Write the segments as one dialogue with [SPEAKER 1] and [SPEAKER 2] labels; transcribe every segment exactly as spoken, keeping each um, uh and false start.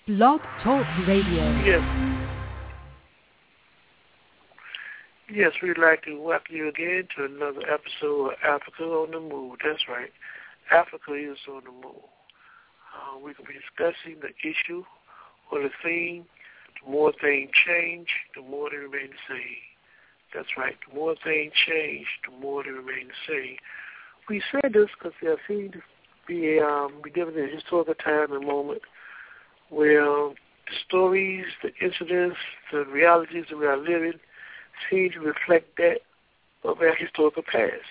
[SPEAKER 1] Blog Talk Radio.
[SPEAKER 2] Yes. Yes, we'd like to welcome you again to another episode of Africa on the Move. That's right. Africa is on the move. Uh, we can be discussing the issue or the theme. The more things change, the more they remain the same. That's right. The more things change, the more they remain the same. We said this because there seems to be a, um, we live in a historical time and moment where um, the stories, the incidents, the realities that we are living seem to reflect that of our historical past.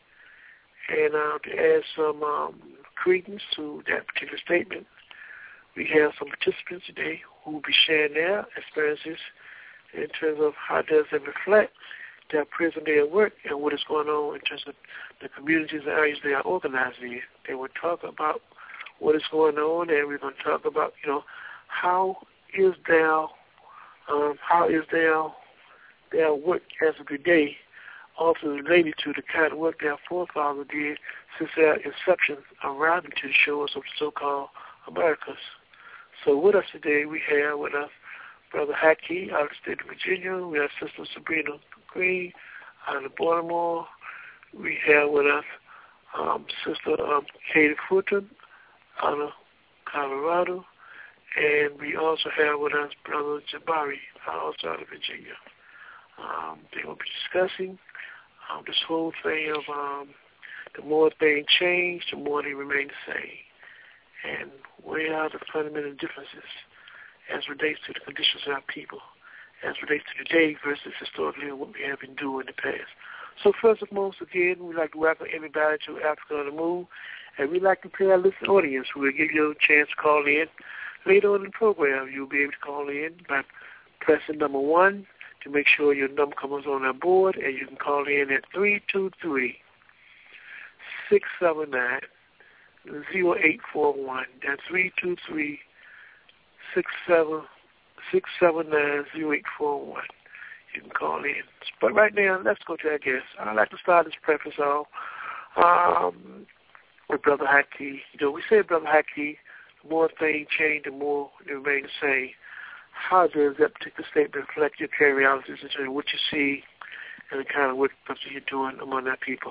[SPEAKER 2] And uh, to add some um, credence to that particular statement, we have some participants today who will be sharing their experiences in terms of how does it reflect their present day of work and what is going on in terms of the communities and areas they are organized in. They will talk about what is going on, and we're going to talk about, you know, how is their um, how is their their work as of today also related to the kind of work their forefathers did since their inception arriving to the shores of the so-called Americas. So with us today, we have with us Brother Haki out of the state of Virginia. We have Sister Sabrina Green out of Baltimore. We have with us um, Sister um, Katie Fulton out of Colorado. And we also have with us Brother Jabari, also out of Virginia. Um, they will be discussing um, this whole thing of um, the more things change, the more they remain the same. And where are the fundamental differences as relates to the conditions of our people, as relates to today versus historically what we have been doing in the past. So first and most, again, we'd like to welcome everybody to Africa on the Move, and we'd like to play our listening audience. We'll give you a chance to call in. Later on in the program, you'll be able to call in by pressing number one to make sure your number comes on our board, and you can call in at three two three, six seven nine, zero eight four one. That's three two three, six seven nine, zero eight four one. You can call in. But right now, let's go to our guest. I'd like to start this preface off um, with Brother Haki. You know, we say, Brother Haki, the more things change, the more they remain the same. How does that particular statement reflect your current realities in terms of what you see and the kind of work that you're doing among our people?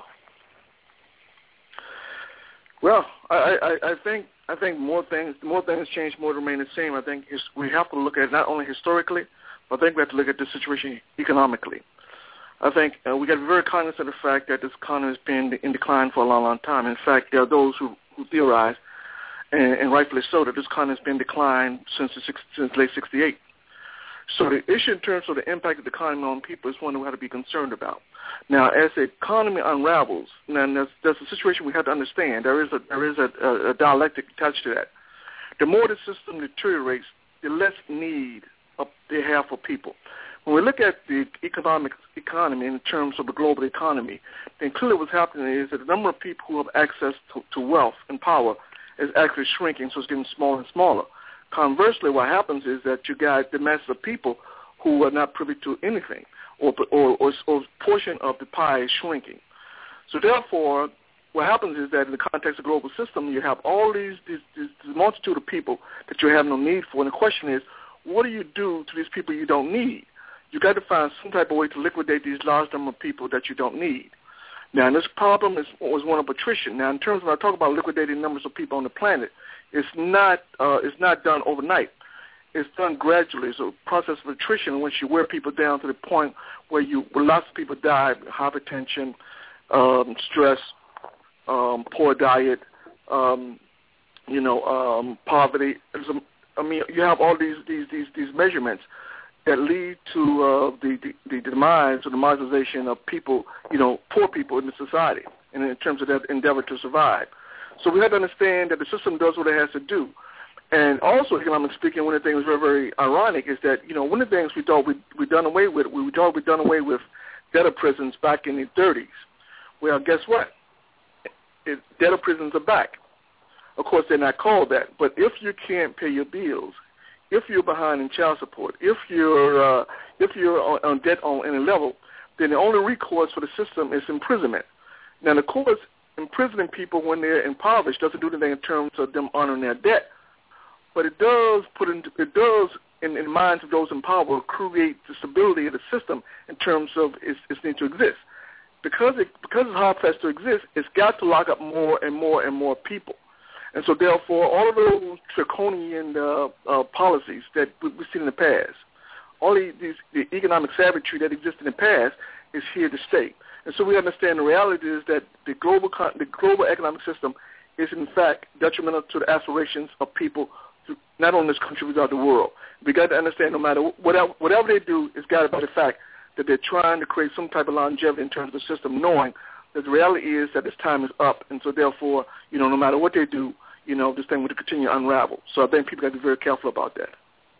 [SPEAKER 3] Well, I, I, I think I think more things more things change, more remain the same. I think we have to look at it not only historically, but I think we have to look at the situation economically. I think uh, we got to be very cognizant of the fact that this economy has been in decline for a long, long time. In fact, there are those who, who theorize, and, and rightfully so, that this economy has been in decline since the six, since late sixty-eight. So the issue in terms of the impact of the economy on people is one we have to be concerned about. Now, as the economy unravels, now there's, there's a situation we have to understand. There is a there is a, a, a dialectic attached to that. The more the system deteriorates, the less need of they have for people. When we look at the economic economy in terms of the global economy, then clearly what's happening is that the number of people who have access to, to wealth and power is actually shrinking, so it's getting smaller and smaller. Conversely, what happens is that you got the mass of people who are not privy to anything, or or, or, or portion of the pie is shrinking. So therefore, what happens is that in the context of the global system, you have all these, these, these, this multitude of people that you have no need for. And the question is, what do you do to these people you don't need? You got to find some type of way to liquidate these large number of people that you don't need. Now, this problem is was one of attrition. Now, in terms of when I talk about liquidating numbers of people on the planet, it's not uh, it's not done overnight. It's done gradually. It's a process of attrition in which you wear people down to the point where you where lots of people die, hypertension, um, stress, um, poor diet, um, you know, um, poverty. I mean, you have all these these these, these measurements that lead to uh, the, the the demise or the marginalization of people, you know, poor people in the society, and in terms of their endeavor to survive. So we have to understand that the system does what it has to do. And also, economically speaking, one of the things very, very ironic is that, you know, one of the things we thought we'd, we'd done away with, we thought we'd done away with debtor prisons back in the thirties. Well, guess what? It, debtor prisons are back. Of course, they're not called that. But if you can't pay your bills, if you're behind in child support, if you're uh, if you're on, on debt on any level, then the only recourse for the system is imprisonment. Now, the courts imprisoning people when they're impoverished doesn't do anything in terms of them honoring their debt. but it does put into, it does in, in the minds of those in power create the stability of the system in terms of its, its need to exist. Because it because it's hard pressed to exist, it's got to lock up more and more and more people. And so therefore, all of those draconian uh, uh, policies that we've seen in the past, all these, these the economic savagery that existed in the past is here to stay. And so we understand the reality is that the global the global economic system is in fact detrimental to the aspirations of people, to, not only this country, but throughout the world. We got to understand no matter whatever, whatever they do, it's got to be the fact that they're trying to create some type of longevity in terms of the system, knowing that the reality is that this time is up. And so therefore, you know, no matter what they do, you know, this thing will continue to unravel. So I think people got to be very careful about that.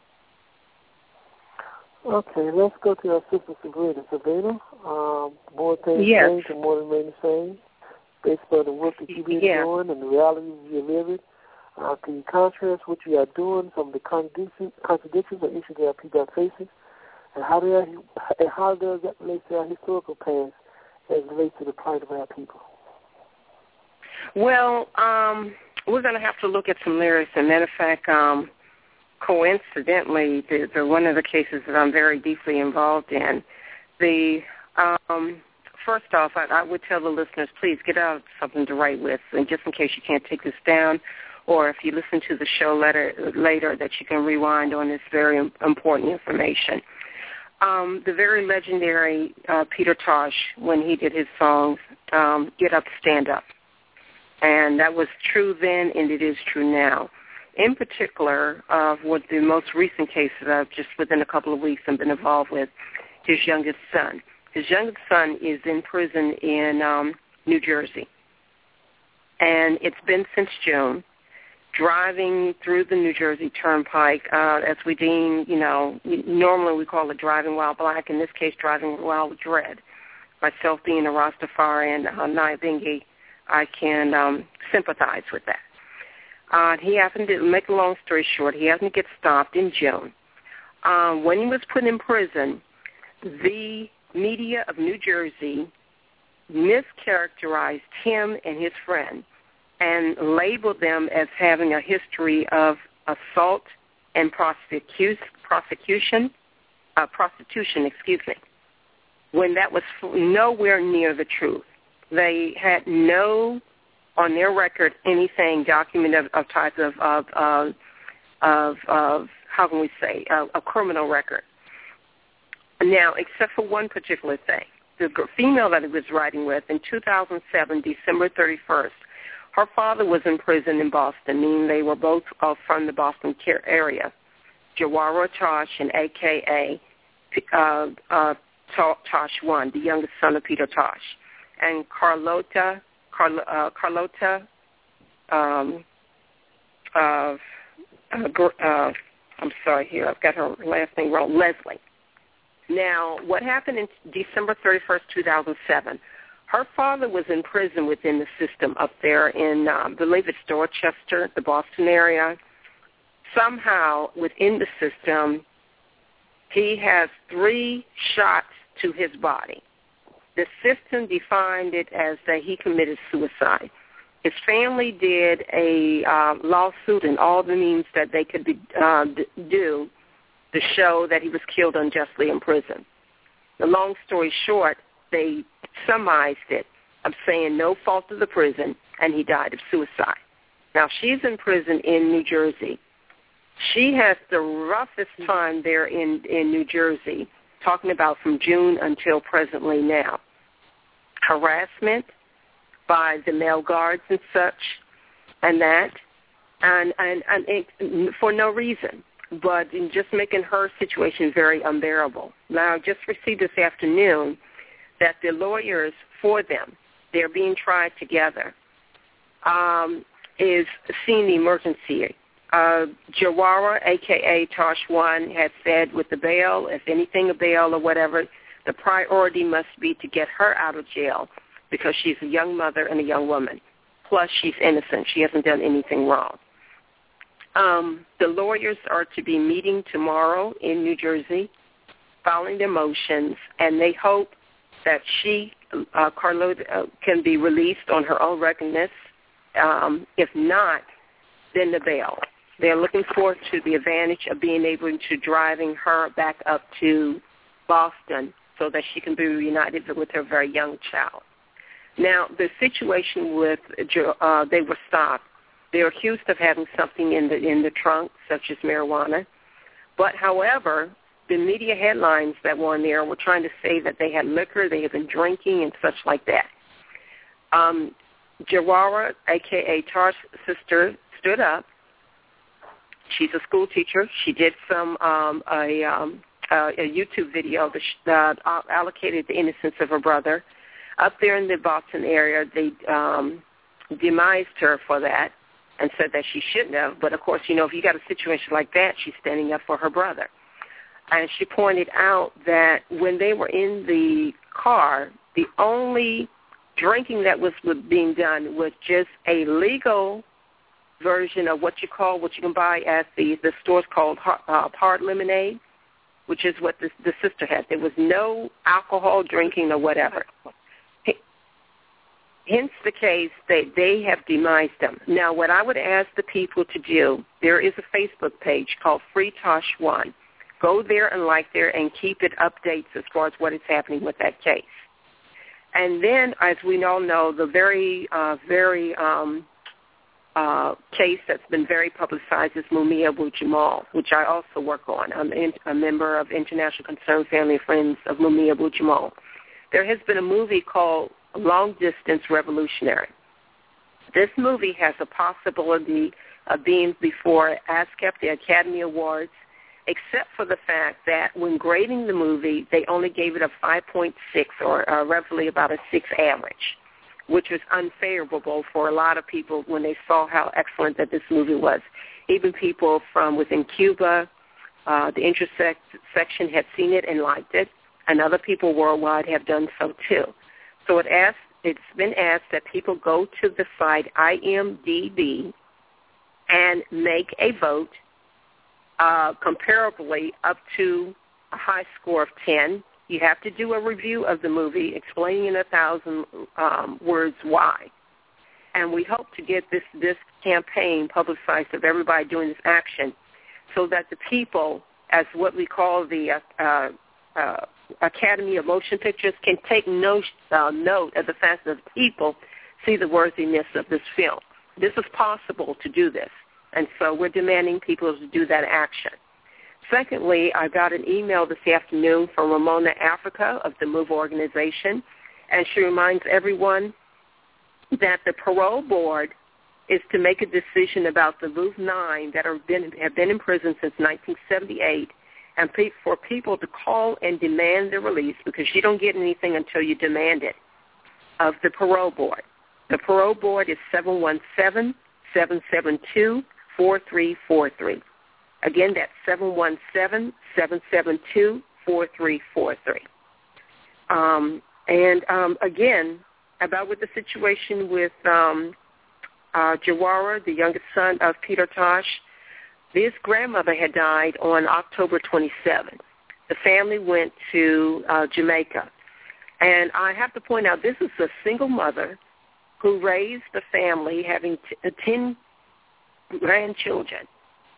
[SPEAKER 2] Okay, let's go to our sister Sabrina. Sabrina, um, more things
[SPEAKER 4] yes.
[SPEAKER 2] change and more remain the same, based on the work that you've been
[SPEAKER 4] yeah.
[SPEAKER 2] doing and the realities you're living. Uh, can you contrast what you are doing, some of the contradictions, contradictions or issues that our people are facing, and how, do that, and how does that relate to our historical past as it relates to the plight of our people?
[SPEAKER 4] Well, um, we're going to have to look at some lyrics. As a matter of fact, um, coincidentally, the, the one of the cases that I'm very deeply involved in, the um, first off, I, I would tell the listeners, please get out something to write with, and just in case you can't take this down, or if you listen to the show later, later that you can rewind on this very important information. Um, the very legendary uh, Peter Tosh, when he did his song, um, Get Up, Stand Up. And that was true then, and it is true now. In particular, uh, with the most recent case that I've just within a couple of weeks I've been involved with, his youngest son. His youngest son is in prison in um, New Jersey. And it's been since June, driving through the New Jersey Turnpike, uh, as we deem, you know, normally we call it driving while black, in this case driving while dread. Myself being a Rastafarian, uh, Nyabingi, I can um, sympathize with that. Uh, he happened to, make a long story short, he happened to get stopped in June. Um, when he was put in prison, the media of New Jersey mischaracterized him and his friend and labeled them as having a history of assault and prosecu- prosecution, uh, prostitution, excuse me, when that was nowhere near the truth. They had no, on their record, anything documented of, of type of, of, of, of, of, how can we say, a, a criminal record. Now, except for one particular thing, the female that he was writing with in two thousand seven, December thirty-first, her father was in prison in Boston, meaning they were both uh, from the Boston area. Jawara Tosh and A K A uh, uh, Tosh one, the youngest son of Peter Tosh. And Carlota, Carl, uh, Carlota, um, uh, uh, I'm sorry here, I've got her last name wrong, Leslie. Now, what happened in December thirty-first, two thousand seven, her father was in prison within the system up there in, um, I believe it's Dorchester, the Boston area. Somehow, within the system, he has three shots to his body. The system defined it as that he committed suicide. His family did a uh, lawsuit and all the means that they could be, uh, d- do to show that he was killed unjustly in prison. The long story short, they summarized it of saying no fault of the prison, and he died of suicide. Now, she's in prison in New Jersey. She has the roughest time there in, in New Jersey, talking about from June until presently now. Harassment by the male guards and such, and that, and, and, and it, for no reason, but in just making her situation very unbearable. Now, I just received this afternoon that the lawyers for them, they're being tried together, um, is seeing the emergency. Uh, Jawara, a k a. Tosh one, had said with the bail, if anything, a bail or whatever, the priority must be to get her out of jail because she's a young mother and a young woman. Plus, she's innocent. She hasn't done anything wrong. Um, the lawyers are to be meeting tomorrow in New Jersey, filing their motions, and they hope that she, uh, Carlota, uh, can be released on her own recognition. Um, if not, then the bail. They're looking forward to the advantage of being able to driving her back up to Boston so that she can be reunited with her very young child. Now, the situation with, uh, they were stopped. They were accused of having something in the in the trunk, such as marijuana. But, however, the media headlines that were on there were trying to say that they had liquor, they had been drinking, and such like that. Um, Jawara, a k a. Tar's sister, stood up. She's a school teacher. She did some um, a, um, uh, a YouTube video that uh, allocated the innocence of her brother. Up there in the Boston area, they um, demised her for that and said that she shouldn't have. But, of course, you know, if you got a situation like that, she's standing up for her brother. And she pointed out that when they were in the car, the only drinking that was being done was just a legal version of what you call, what you can buy at the, the stores called uh, hard lemonade, which is what the, the sister had. There was no alcohol drinking or whatever. Hence the case that they have demised them. Now, what I would ask the people to do, there is a Facebook page called Free Tosh One. Go there and like there and keep it updates as far as what is happening with that case. And then, as we all know, the very, uh, very um, uh, case that's been very publicized is Mumia Abu-Jamal, which I also work on. I'm in, a member of International Concerned Family and Friends of Mumia Abu-Jamal. There has been a movie called Long Distance Revolutionary. This movie has a possibility of being before ASCAP, the Academy Awards, except for the fact that when grading the movie, they only gave it a five point six or uh, roughly about a six average, which was unfavorable for a lot of people when they saw how excellent that this movie was. Even people from within Cuba, uh, the interest section had seen it and liked it, and other people worldwide have done so too. So it asked, it's been asked that people go to the site I M D B and make a vote uh, comparably up to a high score of ten. You have to do a review of the movie explaining in a thousand um, words why. And we hope to get this, this campaign publicized of everybody doing this action so that the people, as what we call the uh, uh, uh, Academy of Motion Pictures, can take no, uh, note of the fact that people see the worthiness of this film. This is possible to do this, and so we're demanding people to do that action. Secondly, I got an email this afternoon from Ramona Africa of the MOVE organization, and she reminds everyone that the parole board is to make a decision about the MOVE nine that are been, have been in prison since nineteen seventy-eight, and for people to call and demand the release, because you don't get anything until you demand it, of the parole board. The parole board is seven one seven, seven seven two, four three four three. Again, that's seven one seven, seven seven two, four three four three. Um, and, um, again, about with the situation with um, uh, Jawara, the youngest son of Peter Tosh, his grandmother had died on October twenty-seventh. The family went to uh, Jamaica. And I have to point out, this is a single mother who raised the family, having t- ten grandchildren.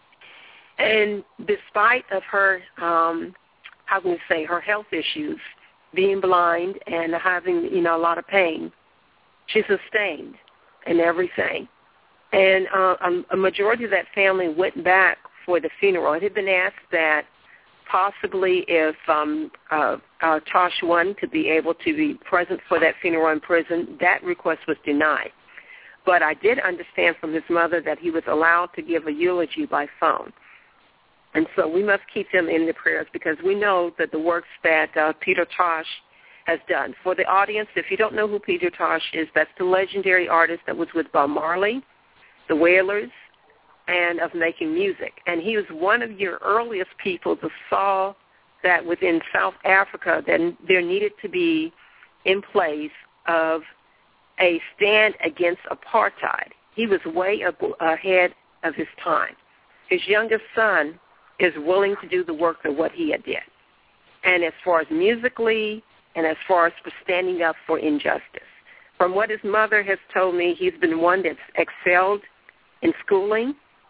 [SPEAKER 4] And despite of her, um, how can we say, her health issues, being blind and having, you know, a lot of pain, she sustained and everything. And uh, a majority of that family went back for the funeral. It had been asked that possibly if um, uh, uh, Tosh One could be able to be present for that funeral in prison, that request was denied. But I did understand from his mother that he was allowed to give a eulogy by phone. And so we must keep them in the prayers, because we know that the works that uh, Peter Tosh has done. For the audience, if you don't know who Peter Tosh is, that's the legendary artist that was with Bob Marley, the Wailers, and of making music. And he was one of your earliest people that saw that within South Africa that there needed to be in place of a stand against apartheid. He was way up ahead of his time. His youngest son is willing to do the work of what he had did. And as far as musically and as far as for standing up for injustice. From what his mother has told me, he's been one that's excelled in schooling,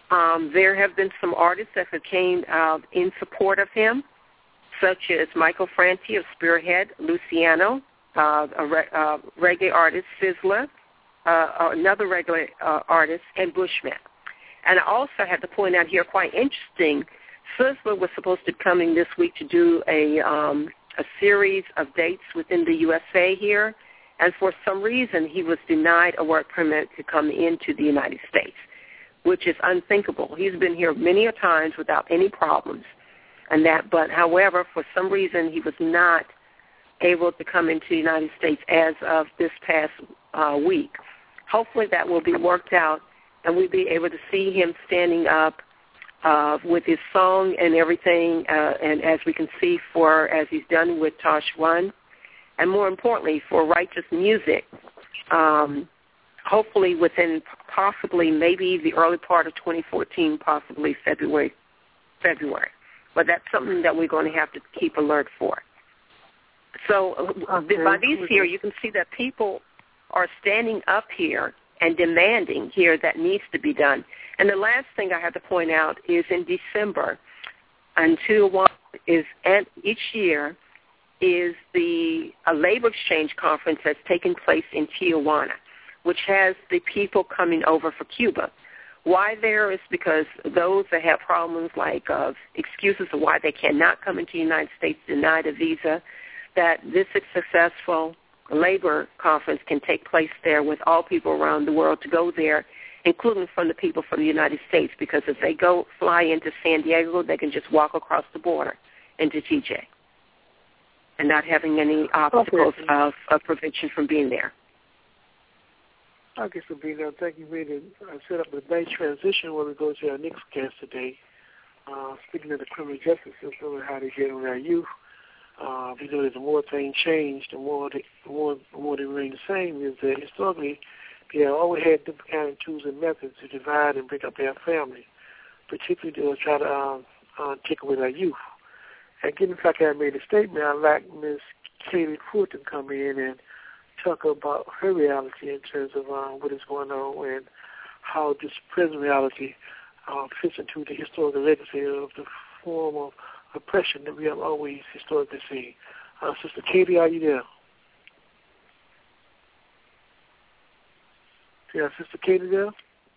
[SPEAKER 4] Um, there have been some artists that have came out in support of him, such as Michael Franti of Spearhead, Luciano, uh, a re- uh, reggae artist, Sizzla, uh, another reggae uh, artist, and Bushman. And I also had to point out here, quite interesting, Sizzla was supposed to be coming this week to do a, um, a series of dates within the U S A here, and for some reason he was denied a work permit to come into the United States, which is unthinkable. He's been here many a times without any problems. And that, but however, for some reason, he was not able to come into the United States as of this past uh, week. Hopefully that will be worked out, and we'll be able to see him standing up uh, with his song and everything, uh, and as we can see, for as he's done with Tosh One, and more importantly, for Righteous Music, um, hopefully within possibly maybe the early part of twenty fourteen, possibly February, February. But that's something that we're going to have to keep alert for. So uh, okay. by these here, you can see that people are standing up here and demanding here that needs to be done. And the last thing I have to point out is in December, until one is and each year is the a labor exchange conference that's taking place in Tijuana, which has the people coming over for Cuba. Why there is because those that have problems like uh, excuses of why they cannot come into the United States, denied a visa, that this successful labor conference can take place there with all people around the world to go there, including from the people from the United States, because if they go fly into San Diego, they can just walk across the border into T J and not having any obstacles okay. of, of prevention from being there.
[SPEAKER 2] I guess it'll be there. Thank you, Rita. I set up a nice transition where we go to our next guest today. Uh, speaking of the criminal justice system and how they get on our youth, uh, we know that the more things change, the more they, the more, the more they remain the same. Is that historically, they have always had different kind of tools and methods to divide and break up their family, particularly to try to um, uh, take away our youth. And given the fact that I made a statement, I'd like Miz Katie Fulton to come in and talk about her reality in terms of uh, what is going on and how this present reality uh, fits into the historical legacy of the form of oppression that we have always historically seen. Uh, Sister Katie, are you there? Yeah, Sister Katie there?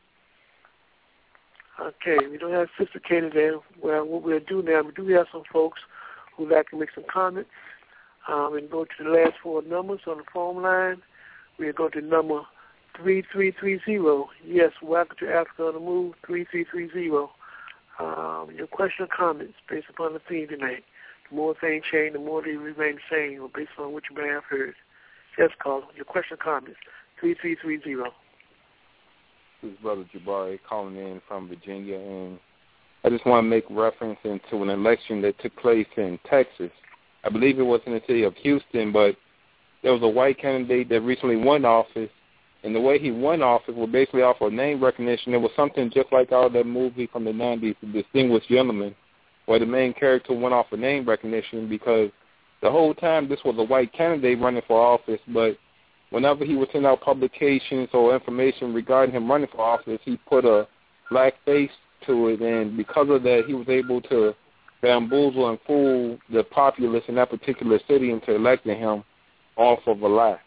[SPEAKER 2] Okay, we don't have Sister Katie there. Well, what we'll do now, we do have some folks who'd like to make some comments. Um, and go to the last four numbers on the phone line. We'll go to number three three three zero. Yes, welcome to Africa on the Move, three three three zero. Um, your question or comments based upon the theme tonight. The more things change, the more they remain the same, or based on what you may have heard. Yes, call your question or comments, three three three zero.
[SPEAKER 5] This is Brother Jabari calling in from Virginia, and I just want to make reference into an election that took place in Texas. I believe it was in the city of Houston, but there was a white candidate that recently won office, and the way he won office was basically off of name recognition. It was something just like out of that movie from the nineties, The Distinguished Gentleman, where the main character went off of name recognition because the whole time this was a white candidate running for office, but whenever he would send out publications or information regarding him running for office, he put a black face to it, and because of that, he was able to bamboozle and fool the populace in that particular city into electing him off of a lie.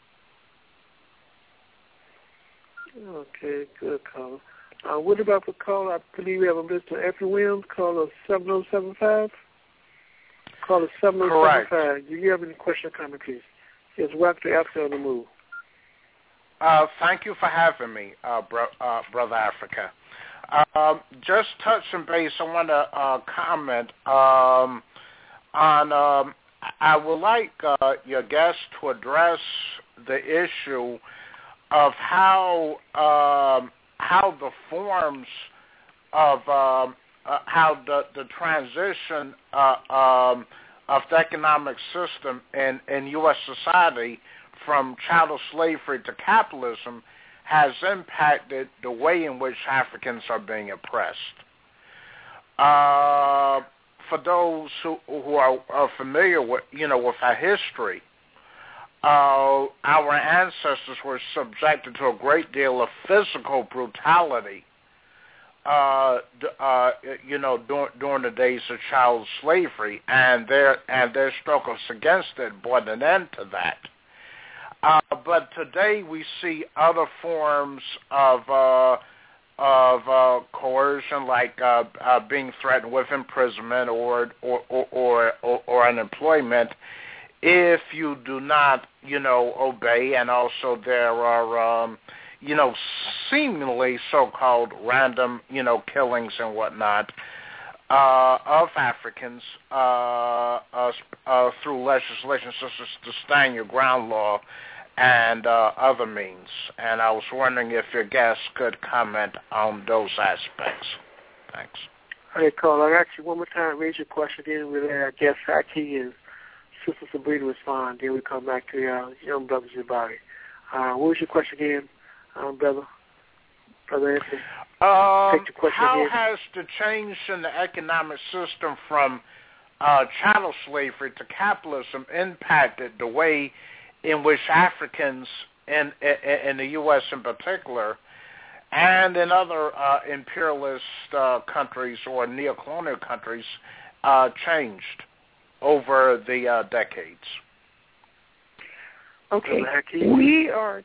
[SPEAKER 2] Okay, good call. Uh, what about the call? I believe we have a Mister Effie Williams. Call us seven oh seven five. Call us seven oh seven five. Do you have any question or comment, please? Yes, welcome to Africa on the Move.
[SPEAKER 6] Uh, thank you for having me, uh, bro, uh, Brother Africa. Uh, just touching base, I want to uh, comment um, on, um, I would like uh, your guest to address the issue of how um, how the forms of um, uh, how the, the transition uh, um, of the economic system in, in U S society from chattel slavery to capitalism has impacted the way in which Africans are being oppressed. Uh, for those who, who are, are familiar with, you know, with our history, uh, our ancestors were subjected to a great deal of physical brutality uh, uh, you know, during, during the days of child slavery, and their and their struggles against it brought an end to that. Uh, but today we see other forms of uh, of uh, coercion, like uh, uh, being threatened with imprisonment or or or, or, or or unemployment if you do not, you know, obey. And also there are, um, you know, seemingly so-called random, you know, killings and whatnot uh, of Africans uh, uh, uh, through legislation such as the Stand Your Ground law and uh, other means. And I was wondering if your guests could comment on those aspects. Thanks.
[SPEAKER 2] Hey, Carl, I got you one more time. Raise your question, then we'll let our guest Haki and Sister Sabrina respond. Then we come back to our young brother Jabari. Uh, what was your question again, um, brother? Brother Anthony?
[SPEAKER 6] Um,
[SPEAKER 2] Take your question
[SPEAKER 6] how
[SPEAKER 2] again.
[SPEAKER 6] has the change in the economic system from uh, chattel slavery to capitalism impacted the way in which Africans in, in, in the U S in particular and in other uh, imperialist uh, countries or neocolonial countries uh, changed over the uh, decades?
[SPEAKER 4] Okay, we are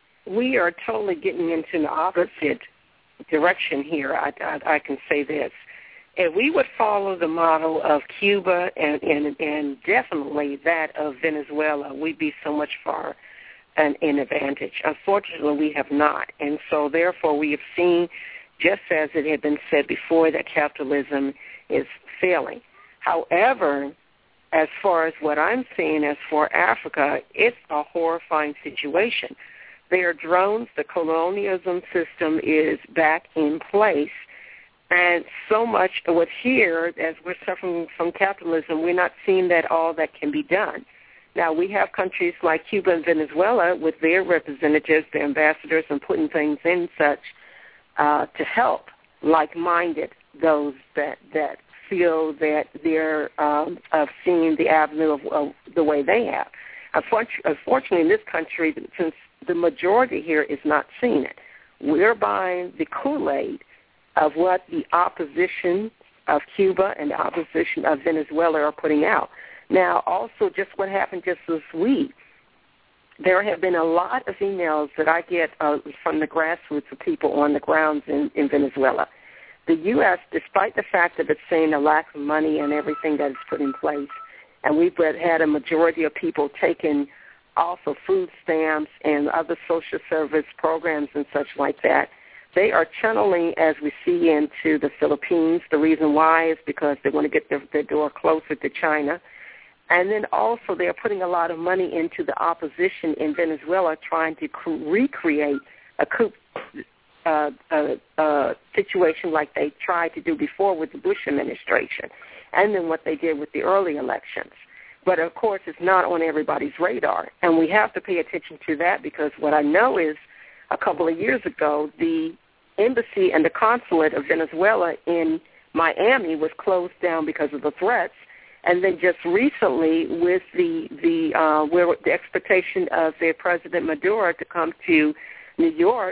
[SPEAKER 4] we are totally getting into the opposite direction here. I, I, I can say this. If we would follow the model of Cuba and, and, and definitely that of Venezuela, we'd be so much far an, an advantage. Unfortunately, we have not. And so, therefore, we have seen, just as it had been said before, that capitalism is failing. However, as far as what I'm seeing as for Africa, it's a horrifying situation. There are drones. The colonialism system is back in place. And so much with here, as we're suffering from capitalism, we're not seeing that all that can be done. Now, we have countries like Cuba and Venezuela with their representatives, their ambassadors, and putting things in such uh, to help like-minded, those that, that feel that they're um, of seeing the avenue of, of the way they have. Unfortunately, in this country, since the majority here is not seeing it, we're buying the Kool-Aid of what the opposition of Cuba and the opposition of Venezuela are putting out. Now, also, just what happened just this week, there have been a lot of emails that I get uh, from the grassroots of people on the grounds in, in Venezuela. The U S, despite the fact that it's saying a lack of money and everything that is put in place, and we've had a majority of people taking also food stamps and other social service programs and such like that, they are channeling, as we see, into the Philippines. The reason why is because they want to get their, their door closer to China. And then also they're putting a lot of money into the opposition in Venezuela, trying to cre- recreate a coup uh, uh, uh, situation like they tried to do before with the Bush administration, and then what they did with the early elections. But, of course, it's not on everybody's radar. And we have to pay attention to that because what I know is a couple of years ago, the embassy and the consulate of Venezuela in Miami was closed down because of the threats. And then just recently, with the the uh, where the expectation of their President Maduro to come to New York,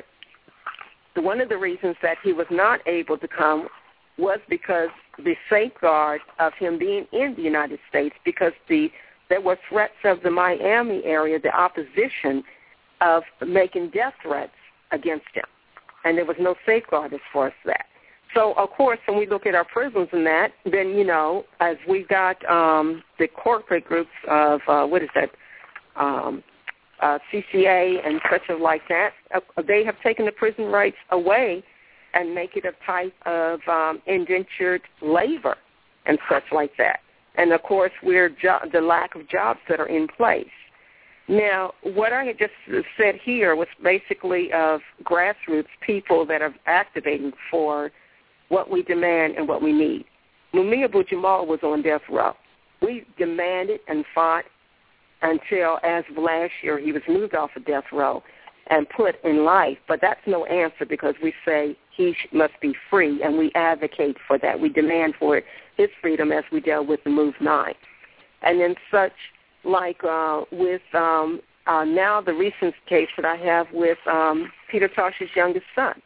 [SPEAKER 4] one of the reasons that he was not able to come was because the safeguard of him being in the United States, because the there were threats of the Miami area, the opposition of making death threats against him. And there was no safeguard as far as that. So, of course, when we look at our prisons and that, then, you know, as we got um, the corporate groups of, uh, what is that, um, uh, C C A and such of like that, uh, they have taken the prison rights away and make it a type of um, indentured labor and such like that. And, of course, we're jo- the lack of jobs that are in place. Now, what I had just said here was basically of grassroots people that are activating for what we demand and what we need. Mumia Abu-Jamal was on death row. We demanded and fought until, as of last year, he was moved off of death row and put in life. But that's no answer because we say he must be free, and we advocate for that. We demand for his freedom as we dealt with the Move nine. And then such like uh, with um, uh, now the recent case that I have with um, Peter Tosh's youngest son.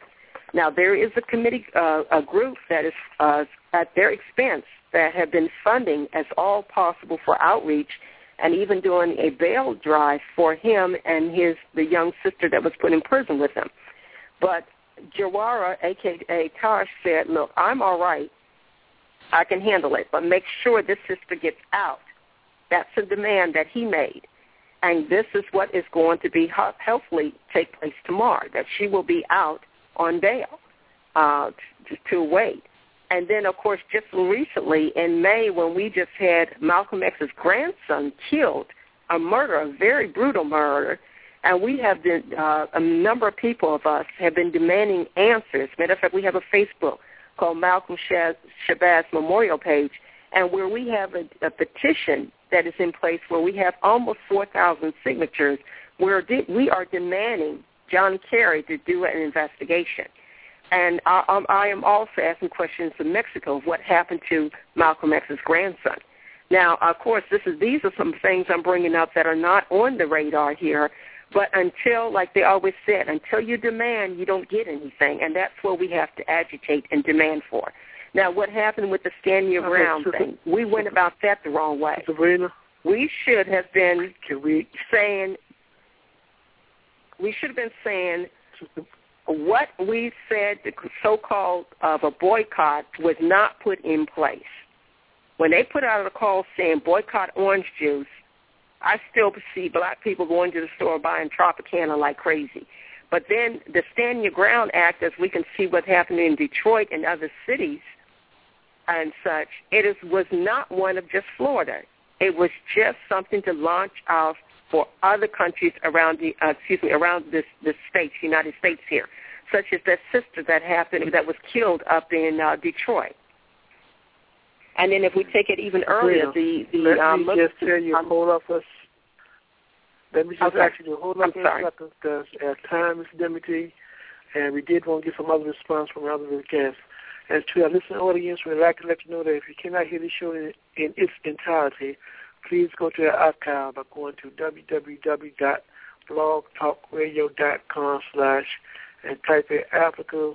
[SPEAKER 4] Now, there is a committee, uh, a group that is uh, at their expense that have been funding as all possible for outreach and even doing a bail drive for him and his the young sister that was put in prison with him. But Jawara, a k a. Tosh, said, look, I'm all right. I can handle it, but make sure this sister gets out. That's a demand that he made. And this is what is going to be hopefully take place tomorrow, that she will be out on bail uh, to, to wait. And then, of course, just recently in May when we just had Malcolm X's grandson killed, a murder, a very brutal murder, and we have been, uh, a number of people of us have been demanding answers. Matter of fact, we have a Facebook called Malcolm Shabazz Memorial Page, and where we have a, a petition that is in place where we have almost four thousand signatures where de- we are demanding John Kerry to do an investigation. And I, um, I am also asking questions in Mexico of what happened to Malcolm X's grandson. Now, of course, this is these are some things I'm bringing up that are not on the radar here, but until, like they always said, until you demand, you don't get anything, and that's what we have to agitate and demand for. Now, what happened with the stand your ground okay, thing? We went about that the wrong way.
[SPEAKER 2] Sabrina?
[SPEAKER 4] We should have been
[SPEAKER 2] Can we?
[SPEAKER 4] saying, we should have been saying, what we said, the so-called of a boycott, was not put in place. When they put out a call saying boycott orange juice, I still see black people going to the store buying Tropicana like crazy. But then the Stand Your Ground Act, as we can see what happened in Detroit and other cities and such, it is, was not one of just Florida. It was just something to launch out for other countries around the, uh, excuse me, around this, this state, United States here, such as that sister that happened, that was killed up in uh, Detroit. And then if we take it even earlier,
[SPEAKER 2] Well,
[SPEAKER 4] the... the
[SPEAKER 2] let
[SPEAKER 4] um,
[SPEAKER 2] me just tell you, um, hold up us. Let me just
[SPEAKER 4] okay.
[SPEAKER 2] ask you to hold up for a second, because our time is limited, and we did want to get some other response from other guests. And to our listening audience, we'd like to let you know that if you cannot hear the show in, in its entirety, please go to our archive by going to w w w dot blog talk radio dot com slash and type in Africa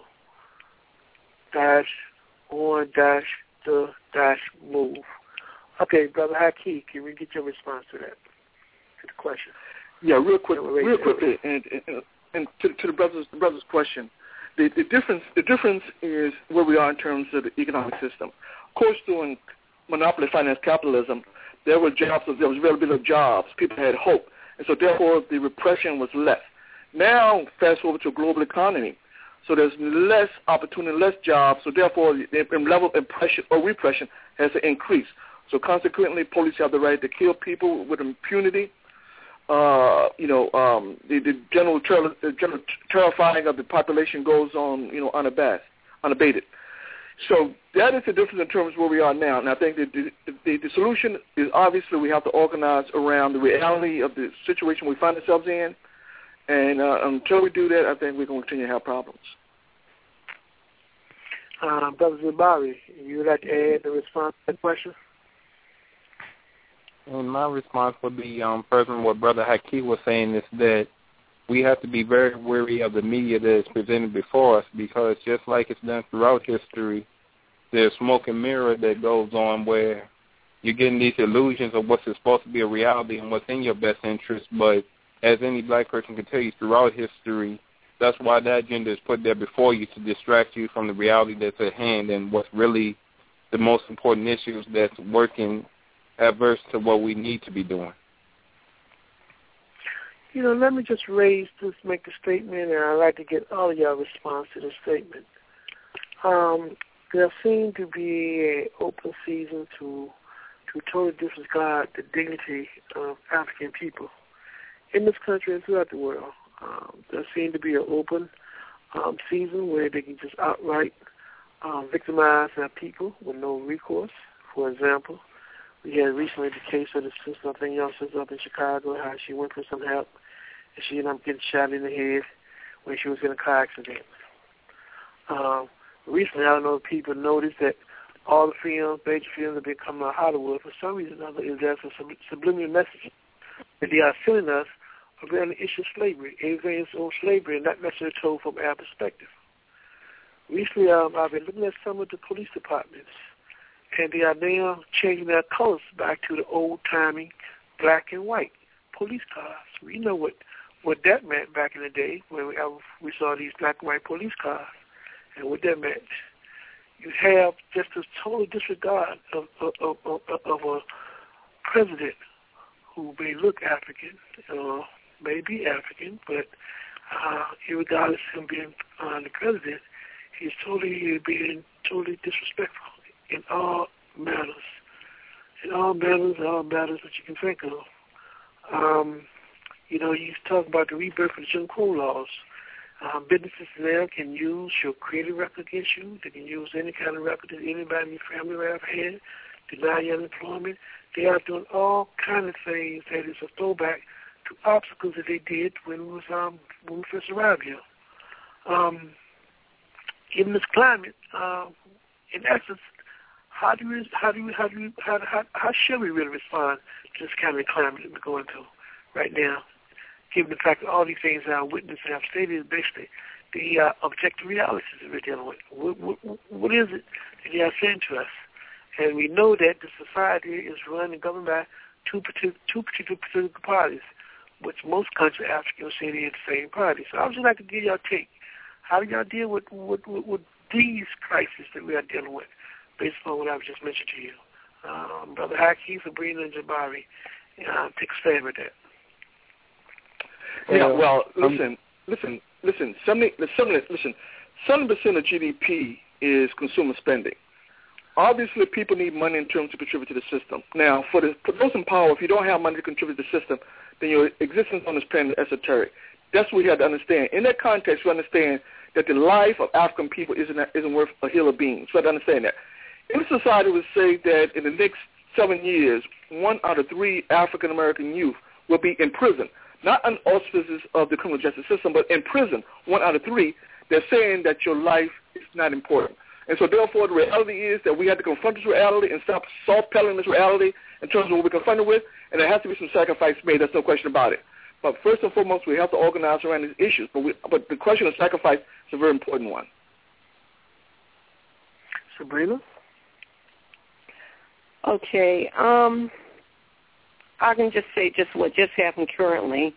[SPEAKER 2] dash on dash the dash move. Okay, Brother Haki, can we get your response to that, to the question?
[SPEAKER 3] Yeah, real quick, real quickly, and, and, and to, to the brother's the brother's question, the, the difference the difference is where we are in terms of the economic system. Of course, during monopoly finance capitalism, there were jobs, there was availability of jobs. People had hope, and so therefore the repression was less. Now, fast forward to a global economy, so there's less opportunity, less jobs, so therefore the level of impression or repression has to increase. So consequently, police have the right to kill people with impunity. Uh, you know, um, the, the general ter- the general terrifying of the population goes on, you know, unabated. unabated. So that is the difference in terms of where we are now. And I think that the, the, the solution is obviously we have to organize around the reality of the situation we find ourselves in. And uh, until we do that, I think we're going to continue to have problems.
[SPEAKER 2] Uh, Brother Zabari, you would like to add the response to that question?
[SPEAKER 5] And my response would be, um, further what Brother Haki was saying, is that we have to be very wary of the media that is presented before us, because just like it's done throughout history, there's smoke and mirror that goes on where you're getting these illusions of what's supposed to be a reality and what's in your best interest. But as any black person can tell you throughout history, that's why that agenda is put there before you, to distract you from the reality that's at hand and what's really the most important issues that's working adverse to what we need to be doing.
[SPEAKER 2] You know, let me just raise, just make a statement, and I'd like to get all of y'all response to the statement. Um, there seems to be an open season to to totally disregard the dignity of African people in this country and throughout the world. Um, there seems to be an open um, season where they can just outright um, victimize our people with no recourse. For example, we had recently the case of the sister, I think y'all sister up in Chicago, how she went for some help, and she ended up getting shot in the head when she was in a car accident. Um, recently, I don't know if people noticed that all the films, major films that have been coming out of Hollywood, for some reason or other, is there's a sub- subliminal message that they are sending us around the issue of slavery. Everything is on slavery and not necessarily told from our perspective. recently um, I've been looking at some of the police departments, and they are now changing their colors back to the old-timey black and white police cars. We know what, what that meant back in the day when we, we saw these black and white police cars, and what that meant. You have just a total disregard of, of, of, of, of a president who may look African, or uh, may be African, but uh, regardless of him being uh, the president, he's totally being totally disrespectful in all manners, in all manners, all matters that you can think of. Um, you know, you talk about the rebirth of the Jim Crow laws. Um, businesses now can use your credit record against you. They can use any kind of record that anybody in your family may have had, deny your unemployment. They are doing all kinds of things that is a throwback to obstacles that they did when we, was, um, when we first arrived here. Um, in this climate, uh, in essence, how do we, how do we, how do we, how, how, how should we really respond to this kind of climate that we're going through right now? Given the fact that all these things I witnessed and I've stated is basically the uh, objective realities that we're dealing with. What, what, what is it that they are saying to us? And we know that the society is run and governed by two particular, two particular political parties, which most countries, Africans, say they're the same party. So I would just like to give y'all a take. How do y'all deal with, with, with, with these crises that we are dealing with, based on what I've just mentioned to you? Um, Brother Haki, Sabrina, and Jabari, uh, take a stab at that.
[SPEAKER 3] Yeah, well, listen, listen, listen, seventy, seventy, listen, seventy percent of G D P is consumer spending. Obviously, people need money in terms to contribute to the system. Now, for, the, for those in power, if you don't have money to contribute to the system, then your existence on this planet is esoteric. That's what we have to understand. In that context, we understand that the life of African people isn't, isn't worth a hill of beans. We have to understand that. In society, would say that in the next seven years, one out of three African-American youth will be in prison. Not on auspices of the criminal justice system, but in prison, one out of three. They're saying that your life is not important. And so therefore the reality is that we have to confront this reality and stop soft-pedaling this reality in terms of what we're confronted with, and there has to be some sacrifice made. There's no question about it. But first and foremost, we have to organize around these issues. But, we, but the question of sacrifice is a very important one.
[SPEAKER 2] Sabrina?
[SPEAKER 4] Okay. Um, I can just say just what just happened currently.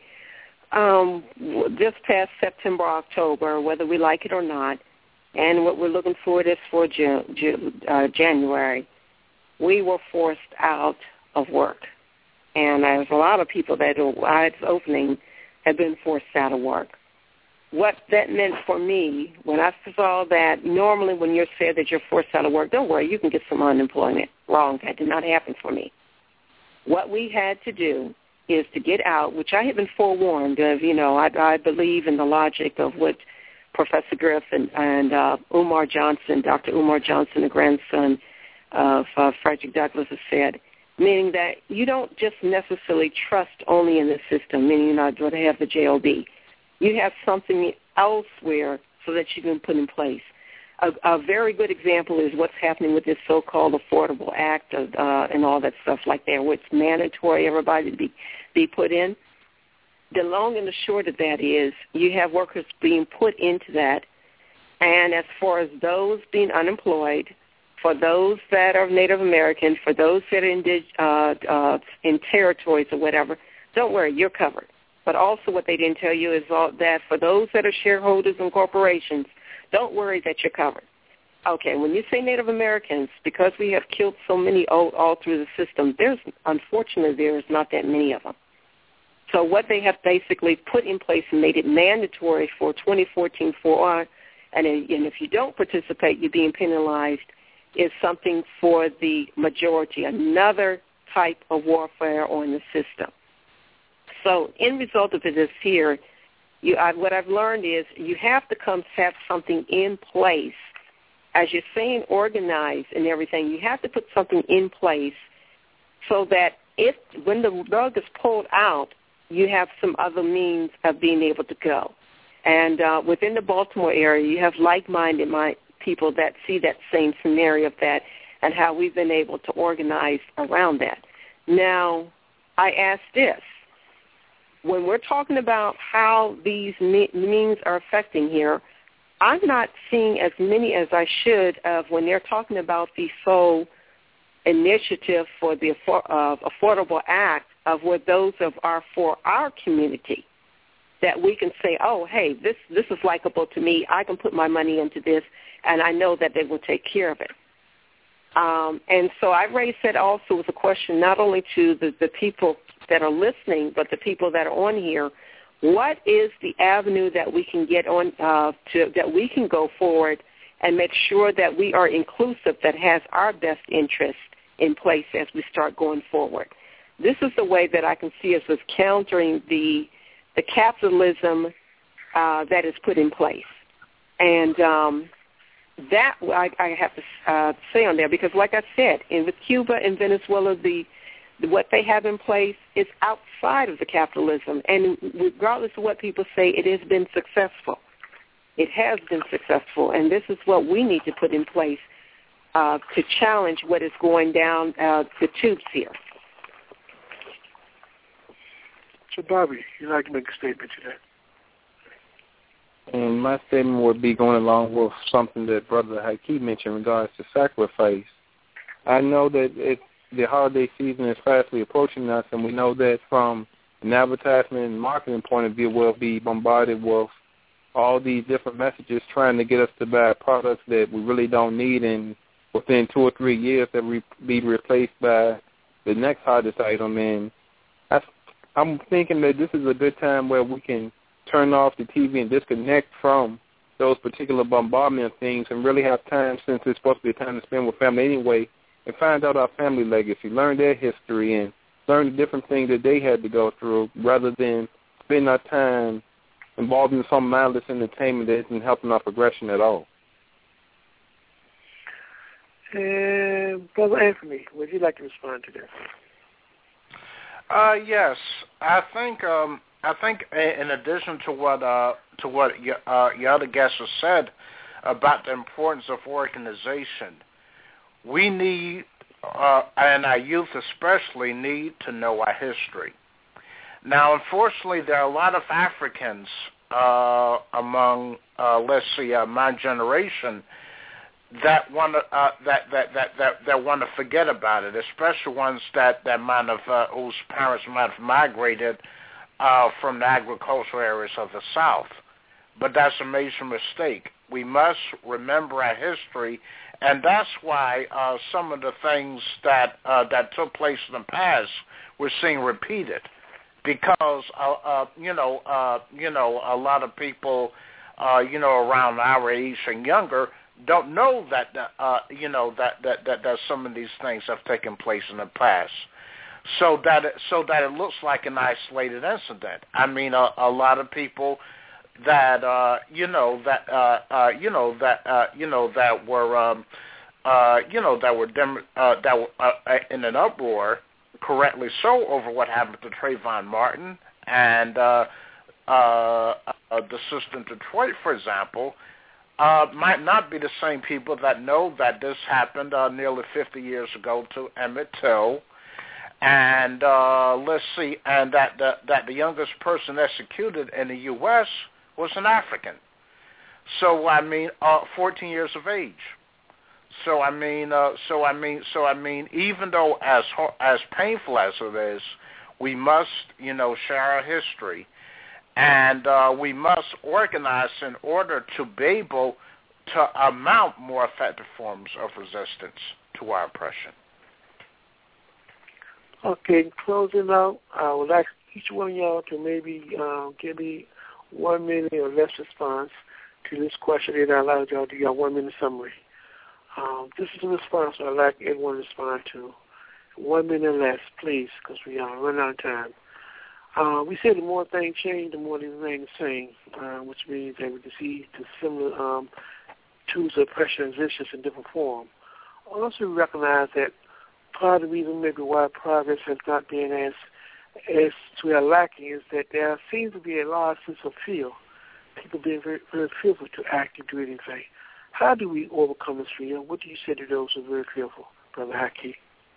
[SPEAKER 4] Um, this past September, October, whether we like it or not, and what we're looking forward is for June, June, uh, January, we were forced out of work. And there's a lot of people that are its opening have been forced out of work. What that meant for me, when I saw that normally when you're said that you're forced out of work, don't worry, you can get some unemployment. Wrong. That did not happen for me. What we had to do is to get out, which I had been forewarned of. You know, I, I believe in the logic of what Professor Griff and, and uh, Umar Johnson, Doctor Umar Johnson, the grandson of uh, Frederick Douglass, has said, meaning that you don't just necessarily trust only in the system, meaning you're not going to have the J O B. You have something elsewhere so that you can put in place. A, a very good example is what's happening with this so-called Affordable Act of, uh, and all that stuff like that, where it's mandatory everybody to be, be put in. The long and the short of that is you have workers being put into that, and as far as those being unemployed, for those that are Native American, for those that are in, uh, uh, in territories or whatever, don't worry, you're covered. But also what they didn't tell you is all that for those that are shareholders in corporations, don't worry that you're covered. Okay, when you say Native Americans, because we have killed so many all, all through the system, there's unfortunately there's not that many of them. So what they have basically put in place and made it mandatory for twenty fourteen for, and, and if you don't participate, you're being penalized, is something for the majority, another type of warfare on the system. So in result of this here, you, I, what I've learned is you have to come have something in place. As you're saying organize and everything, you have to put something in place so that if when the rug is pulled out, you have some other means of being able to go. And uh, within the Baltimore area, you have like-minded my, people that see that same scenario of that and how we've been able to organize around that. Now, I ask this. When we're talking about how these me- means are affecting here, I'm not seeing as many as I should of when they're talking about the sole initiative for the uh, Affordable Act of where those of our for our community that we can say, oh, hey, this this is likable to me. I can put my money into this, and I know that they will take care of it. Um, and so I raised that also as a question not only to the, the people that are listening, but the people that are on here. What is the avenue that we can get on uh, to that we can go forward and make sure that we are inclusive, that has our best interest in place as we start going forward? This is the way that I can see us as countering the the capitalism uh, that is put in place. And um, that I, I have to uh, say on there, because like I said, in with Cuba and Venezuela, the what they have in place is outside of the capitalism. And regardless of what people say, it has been successful. It has been successful. And this is what we need to put in place uh, to challenge what is going down uh, the tubes here.
[SPEAKER 2] So, Bobby, you'd like to make a statement to that?
[SPEAKER 5] And my statement would be going along with something that Brother Hakeem mentioned in regards to sacrifice. I know that it, the holiday season is fastly approaching us, and we know that from an advertisement and marketing point of view, we'll be bombarded with all these different messages trying to get us to buy products that we really don't need, and within two or three years that will be replaced by the next hottest item. And I, I'm thinking that this is a good time where we can turn off the T V and disconnect from those particular bombardment of things and really have time, since it's supposed to be a time to spend with family anyway, and find out our family legacy, learn their history, and learn the different things that they had to go through, rather than spend our time involved in some mindless entertainment that isn't helping our progression at all.
[SPEAKER 2] And Brother Anthony, would you like to respond to that?
[SPEAKER 6] Uh, yes, I think um, I think in addition to what uh, to what your, uh, your other guests have said about the importance of organization, we need, uh, and our youth especially, need to know our history. Now, unfortunately, there are a lot of Africans uh, among, uh, let's see, uh, my generation that want to uh, that, that that that that want to forget about it, especially ones that that might have uh, whose parents might have migrated uh, from the agricultural areas of the South. But that's a major mistake. We must remember our history, and that's why uh, some of the things that uh, that took place in the past we're seeing repeated, because uh, uh, you know uh, you know a lot of people uh, you know around our age and younger don't know that uh, you know that, that, that, that some of these things have taken place in the past, so that it, so that it looks like an isolated incident. I mean, a, a lot of people that uh, you know that uh, uh, you know that uh, you know that were um, uh, you know that were dem- uh, that were uh, in an uproar, correctly so, over what happened to Trayvon Martin and uh, uh, uh, the sister in Detroit, for example. Uh, might not be the same people that know that this happened uh, nearly fifty years ago to Emmett Till, and uh, let's see, and that the, that the youngest person executed in the U S was an African. So I mean, uh, fourteen years of age. So I mean, uh, so I mean, so I mean, even though as as painful as it is, we must, you know, share our history. And uh, we must organize in order to be able to mount more effective forms of resistance to our oppression.
[SPEAKER 2] Okay, in closing out, I would like each one of y'all to maybe uh, give me one minute or less response to this question, and I allowed y'all to do your one-minute summary. Um, this is a response I'd like everyone to respond to. One minute or less, please, because we are running out of time. Uh, we say the more things change, the more they remain the same, uh, which means that we can see the similar um, tools of oppression and resistance in different form. Also, we recognize that part of the reason maybe why progress has not been as as we are lacking is that there seems to be a large sense of fear. People being very, very fearful to act and do anything. How do we overcome this fear? What do you say to those who are very fearful, Brother Hakeem?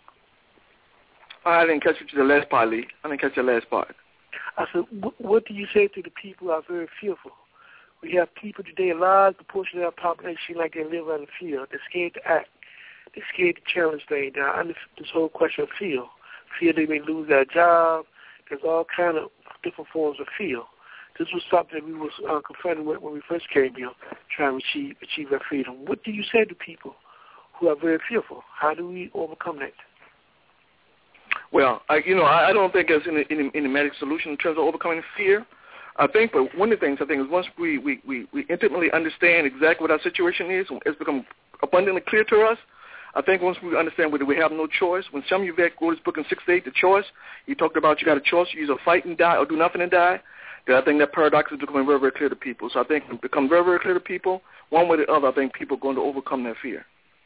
[SPEAKER 3] I didn't catch you to the last part, Lee. I didn't catch the last part.
[SPEAKER 2] I said, what do you say to the people who are very fearful, We have people today, a large proportion of our population seem like they live out of fear. They're scared to act. They're scared to challenge things. Now, under this whole question of fear, fear they may lose their job. There's all kind of different forms of fear. This was something that we was uh, confronted with when we first came here, trying to achieve, achieve our freedom. What do you say to people who are very fearful? How do we overcome that?
[SPEAKER 3] Well, I, you know, I, I don't think there's any, any, any magic solution in terms of overcoming fear. I think, but one of the things I think is once we, we, we, we intimately understand exactly what our situation is, it's become abundantly clear to us. I think once we understand that we have no choice, when Samuel Beck wrote his book in six eight, The Choice, he talked about you got a choice, you either fight and die or do nothing and die. That I think that paradox is becoming very, very clear to people. So I think it becomes very, very clear to people, one way or the other, I think people are going to overcome their fear.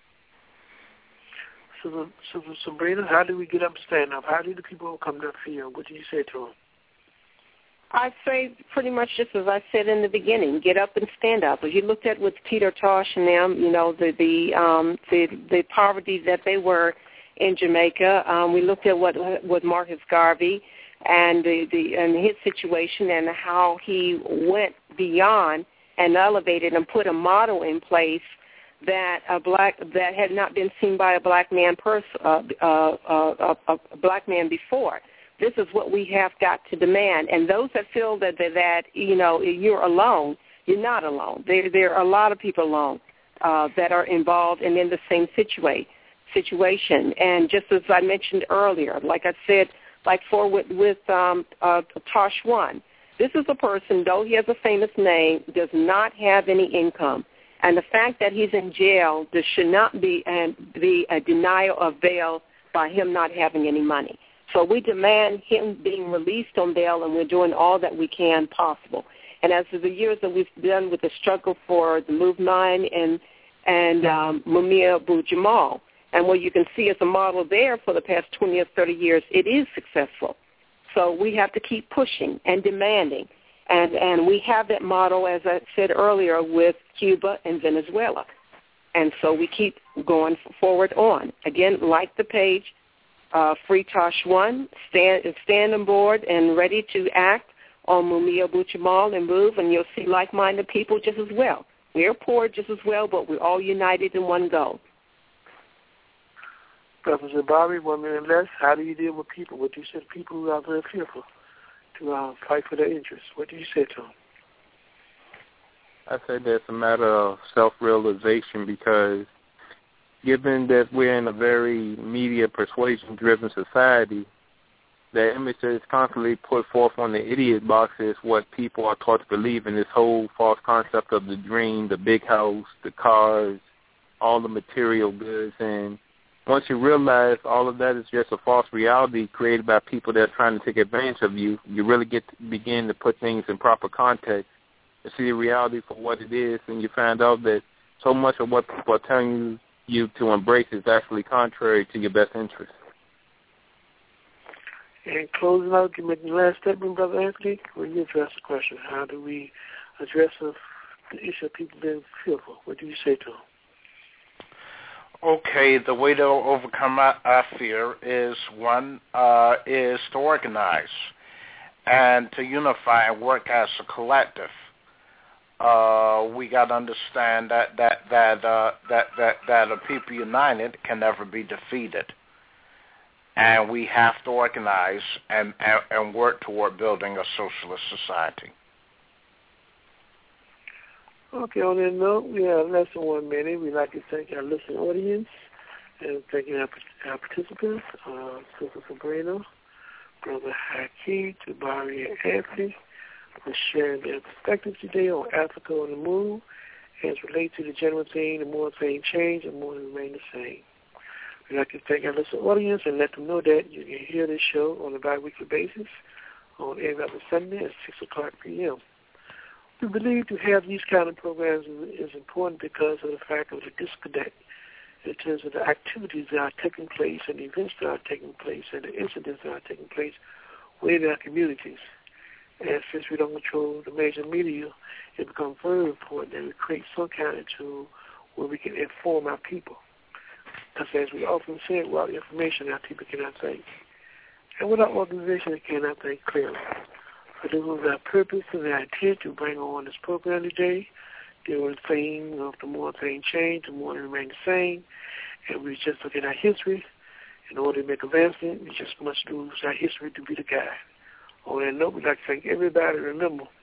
[SPEAKER 2] So, so Sabrina, how do we get up and stand up? How do the people overcome their fear? What do you say to them?
[SPEAKER 4] I'd say pretty much just as I said in the beginning, get up and stand up. If you looked at with Peter Tosh and them, you know, the the um, the, the poverty that they were in Jamaica, um, we looked at what with Marcus Garvey and the, the and his situation and how he went beyond and elevated and put a model in place that a black that had not been seen by a black man pers- uh, uh, uh, a, a black man before. This is what we have got to demand. And those that feel that, that, that you know, you're alone, you're not alone. There, there are a lot of people alone uh, that are involved and in the same situa- situation. And just as I mentioned earlier, like I said, like for with, with um, uh, Tosh One, this is a person, though he has a famous name, does not have any income. And the fact that he's in jail, there should not be, and be a denial of bail by him not having any money. So we demand him being released on bail, and we're doing all that we can possible. And as of the years that we've done with the struggle for the Move Nine and and um, Mumia Abu-Jamal, and what you can see as a model there for the past twenty or thirty years, it is successful. So we have to keep pushing and demanding. And, and we have that model, as I said earlier, with Cuba and Venezuela. And so we keep going forward on. Again, like the page, Uh, Free Tosh One, stand, stand on board and ready to act on Mumia Abu-Jamal and move, and you'll see like-minded people just as well. We're poor just as well, but we're all united in one goal.
[SPEAKER 2] Professor Bobby, one minute less. How do you deal with people? What do you say to people who are very fearful to uh, fight for their interests? What do you say to them?
[SPEAKER 5] I say that's a matter of self-realization because given that we're in a very media persuasion-driven society, the image that is constantly put forth on the idiot box is what people are taught to believe in, this whole false concept of the dream, the big house, the cars, all the material goods. And once you realize all of that is just a false reality created by people that are trying to take advantage of you, you really get to begin to put things in proper context and see the reality for what it is, and you find out that so much of what people are telling you you to embrace is actually contrary to your best interest.
[SPEAKER 2] And closing out, give me the last statement, Brother Anthony, when you address the question, how do we address the, the issue of people being fearful? What do you say to them?
[SPEAKER 6] Okay, the way to overcome our, our fear is, one, uh, is to organize and to unify and work as a collective. Uh, we got to understand that that that uh, that that that a people united can never be defeated, and we have to organize and, and and work toward building a socialist society.
[SPEAKER 2] Okay. On that note, we have less than one minute. We'd like to thank our listening audience and thank our, our participants, uh, Sister Sabrina, Brother Hakeem, Tabari, and Anthony, for sharing their perspectives today on Africa on the Move as relates to the general thing, the more things change, the more they remain the same. We'd like to thank our listening audience and let them know that you can hear this show on a bi-weekly basis on every other Sunday at six o'clock p.m. We believe to have these kind of programs is, is important because of the fact of the disconnect in terms of the activities that are taking place and the events that are taking place and the incidents that are taking place within our communities. And since we don't control the major media, it becomes very important that we create some kind of tool where we can inform our people. Because as we often say, without information, our people cannot think. And without organization, they cannot think clearly. But it was our purpose and our intent to bring on this program today. There was the theme of the more things change, the more they remain the same. And we just look at our history. In order to make advancement, we just must use our history to be the guide. On that note, we'd like to thank everybody. Remember,